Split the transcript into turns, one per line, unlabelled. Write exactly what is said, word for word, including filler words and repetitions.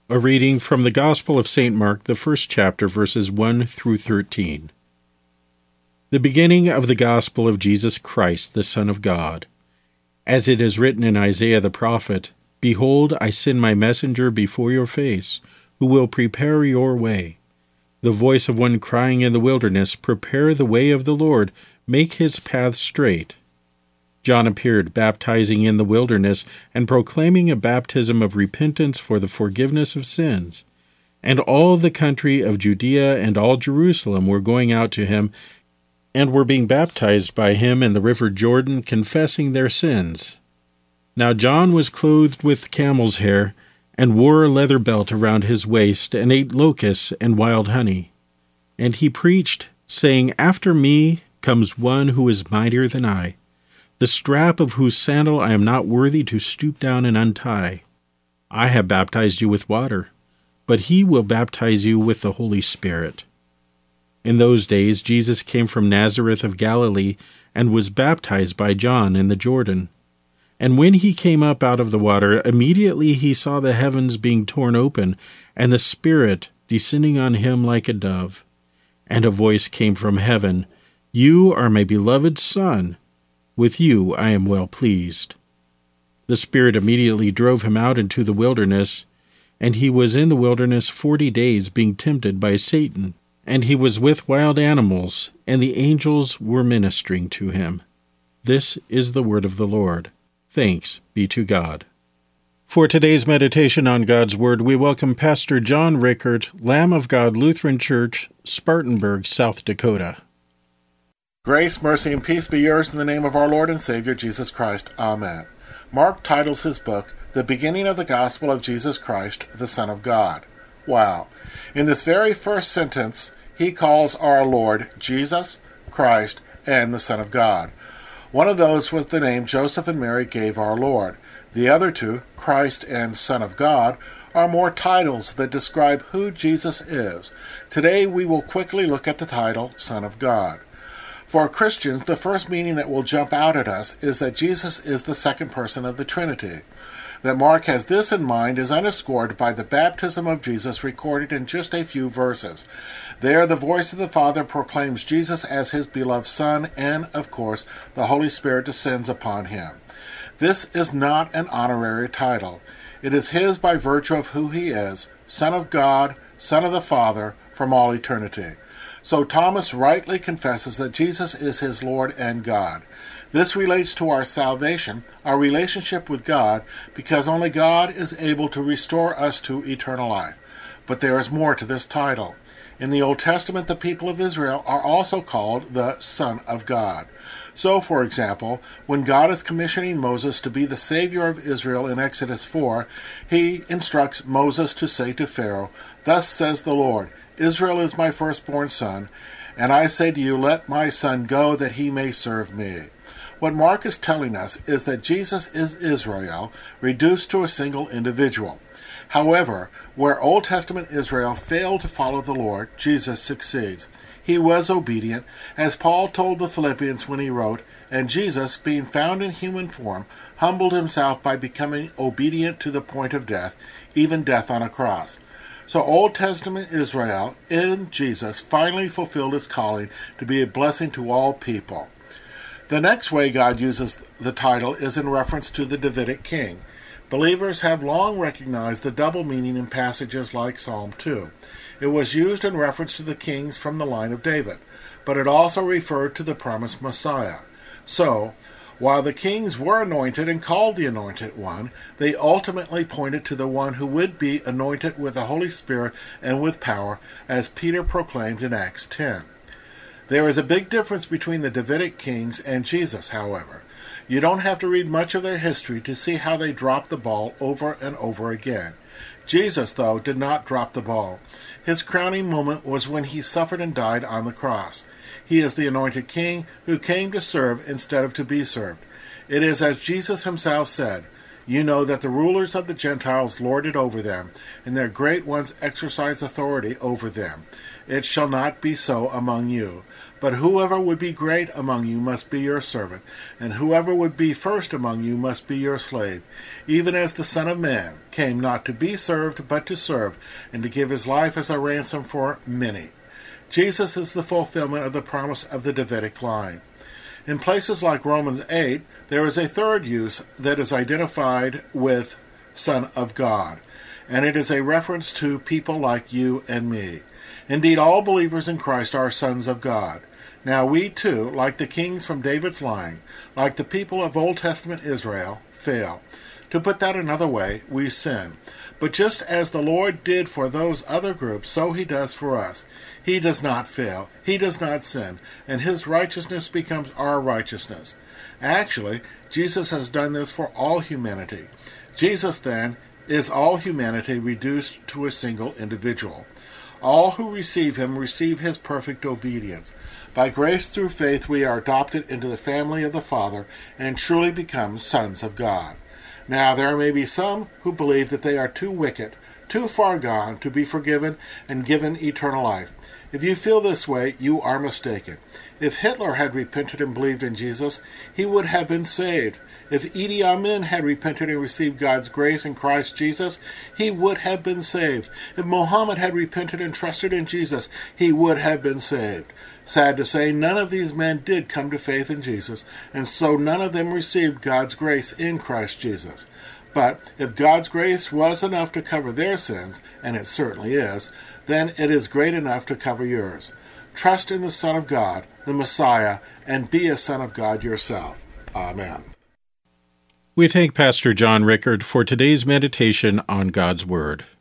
A reading from the Gospel of Saint Mark, the first chapter, verses one through thirteen. The beginning of the Gospel of Jesus Christ, the Son of God. As it is written in Isaiah the prophet, "Behold, I send my messenger before your face, who will prepare your way. The voice of one crying in the wilderness, prepare the way of the Lord, make his path straight." John appeared, baptizing in the wilderness and proclaiming a baptism of repentance for the forgiveness of sins. And all the country of Judea and all Jerusalem were going out to him and were being baptized by him in the river Jordan, confessing their sins. Now John was clothed with camel's hair and wore a leather belt around his waist and ate locusts and wild honey. And he preached, saying, "After me comes one who is mightier than I, the strap of whose sandal I am not worthy to stoop down and untie. I have baptized you with water, but he will baptize you with the Holy Spirit." In those days Jesus came from Nazareth of Galilee and was baptized by John in the Jordan. And when he came up out of the water, immediately he saw the heavens being torn open, and the Spirit descending on him like a dove. And a voice came from heaven, "You are my beloved Son. With you I am well pleased." The Spirit immediately drove him out into the wilderness, and he was in the wilderness forty days, being tempted by Satan. And he was with wild animals, and the angels were ministering to him. This is the word of the Lord. Thanks be to God. For today's meditation on God's Word, we welcome Pastor John Rickert, Lamb of God Lutheran Church, Spartanburg, South Dakota.
Grace, mercy, and peace be yours in the name of our Lord and Savior, Jesus Christ. Amen. Mark titles his book, "The Beginning of the Gospel of Jesus Christ, the Son of God." Wow. In this very first sentence, he calls our Lord Jesus, Christ, and the Son of God. One of those was the name Joseph and Mary gave our Lord. The other two, Christ and Son of God, are more titles that describe who Jesus is. Today we will quickly look at the title, Son of God. For Christians, the first meaning that will jump out at us is that Jesus is the second person of the Trinity. That Mark has this in mind is underscored by the baptism of Jesus recorded in just a few verses. There, the voice of the Father proclaims Jesus as his beloved Son, and, of course, the Holy Spirit descends upon him. This is not an honorary title. It is his by virtue of who he is, Son of God, Son of the Father, from all eternity. So Thomas rightly confesses that Jesus is his Lord and God. This relates to our salvation, our relationship with God, because only God is able to restore us to eternal life. But there is more to this title. In the Old Testament, the people of Israel are also called the Son of God. So, for example, when God is commissioning Moses to be the Savior of Israel in Exodus four, he instructs Moses to say to Pharaoh, "Thus says the Lord, Israel is my firstborn son, and I say to you, let my son go that he may serve me." What Mark is telling us is that Jesus is Israel, reduced to a single individual. However, where Old Testament Israel failed to follow the Lord, Jesus succeeds. He was obedient, as Paul told the Philippians when he wrote, "And Jesus, being found in human form, humbled himself by becoming obedient to the point of death, even death on a cross." So Old Testament Israel, in Jesus, finally fulfilled its calling to be a blessing to all people. The next way God uses the title is in reference to the Davidic king. Believers have long recognized the double meaning in passages like Psalm two. It was used in reference to the kings from the line of David, but it also referred to the promised Messiah. So, while the kings were anointed and called the Anointed One, they ultimately pointed to the one who would be anointed with the Holy Spirit and with power, as Peter proclaimed in Acts ten. There is a big difference between the Davidic kings and Jesus, however. You don't have to read much of their history to see how they dropped the ball over and over again. Jesus, though, did not drop the ball. His crowning moment was when he suffered and died on the cross. He is the anointed king who came to serve instead of to be served. It is as Jesus himself said, You know that the rulers of the Gentiles lord it over them, and their great ones exercise authority over them. It shall not be so among you. But whoever would be great among you must be your servant, and whoever would be first among you must be your slave, even as the Son of Man came not to be served, but to serve, and to give his life as a ransom for many. Jesus is the fulfillment of the promise of the Davidic line. In places like Romans eight, there is a third use that is identified with Son of God, and it is a reference to people like you and me. Indeed, all believers in Christ are sons of God. Now we too, like the kings from David's line, like the people of Old Testament Israel, fail. To put that another way, we sin. But just as the Lord did for those other groups, so he does for us. He does not fail. He does not sin. And his righteousness becomes our righteousness. Actually, Jesus has done this for all humanity. Jesus, then, is all humanity reduced to a single individual. All who receive him receive his perfect obedience. By grace through faith we are adopted into the family of the Father and truly become sons of God. Now there may be some who believe that they are too wicked, too far gone to be forgiven and given eternal life. If you feel this way, you are mistaken. If Hitler had repented and believed in Jesus, he would have been saved. If Idi Amin had repented and received God's grace in Christ Jesus, he would have been saved. If Muhammad had repented and trusted in Jesus, he would have been saved. Sad to say, none of these men did come to faith in Jesus, and so none of them received God's grace in Christ Jesus. But if God's grace was enough to cover their sins, and it certainly is, then it is great enough to cover yours. Trust in the Son of God, the Messiah, and be a son of God yourself. Amen.
We thank Pastor John Rickard for today's meditation on God's Word.